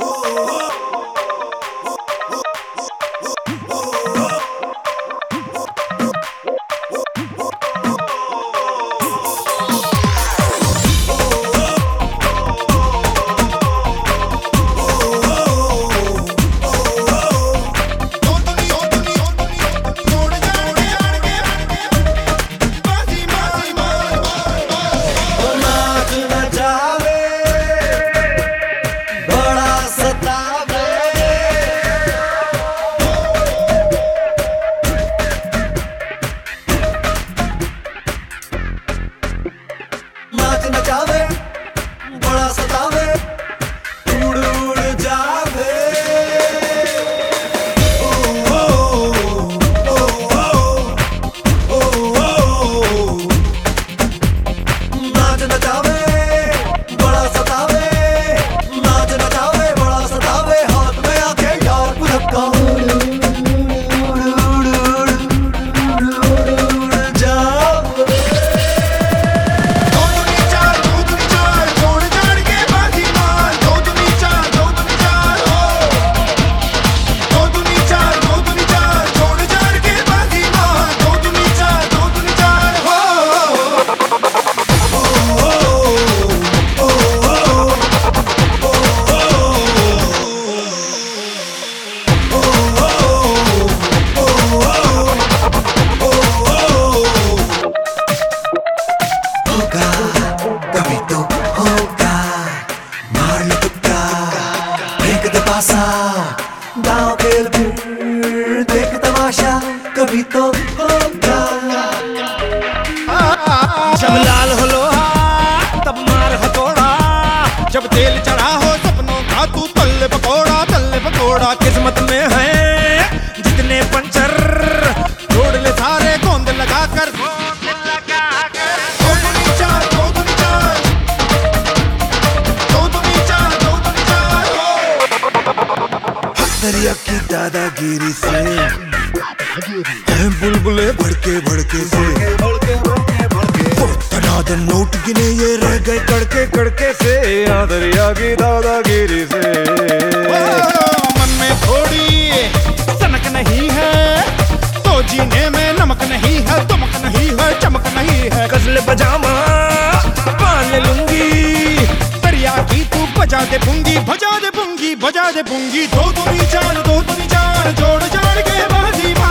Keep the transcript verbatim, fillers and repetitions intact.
नाच नचावे बड़ा सतावे उड़ उड़ जावे ओ ओ ओ ओ ओ नाच नचावे बड़ा सतावे नाच नचावे बड़ा सतावे हाथ में आके यार पुलका कभी तो होगा मार लो तुक्का फेंक दे पासा दांव खेल फिर देख तमाशा कभी तो होगा। जब लाल हो लोहा तब मार हथौड़ा, जब तेल चढ़ा हो सपनों का तू तल्ले पकौड़ा तल्ले पकौड़ा। किस्मत में है जितने पंचर जोड़ ले सारे गोंद लगा कर दरिया की दादागिरी से हैं बुलबुले भड़के भड़के से तनादन नोट गिने ये रह गए कड़के कड़के से दरिया की दादागिरी से। मन में थोड़ी सनक नहीं है तो जीने में नमक नहीं है, तुमक नहीं है चमक नहीं है। गजल पजामा पान ले लूंगी दरिया की तू बजा दे पुंगी बजा दे पुंगी बजा दे पुंगी। दो दूनी चार दो दूनी चार जोड़ जाड़ के बाजी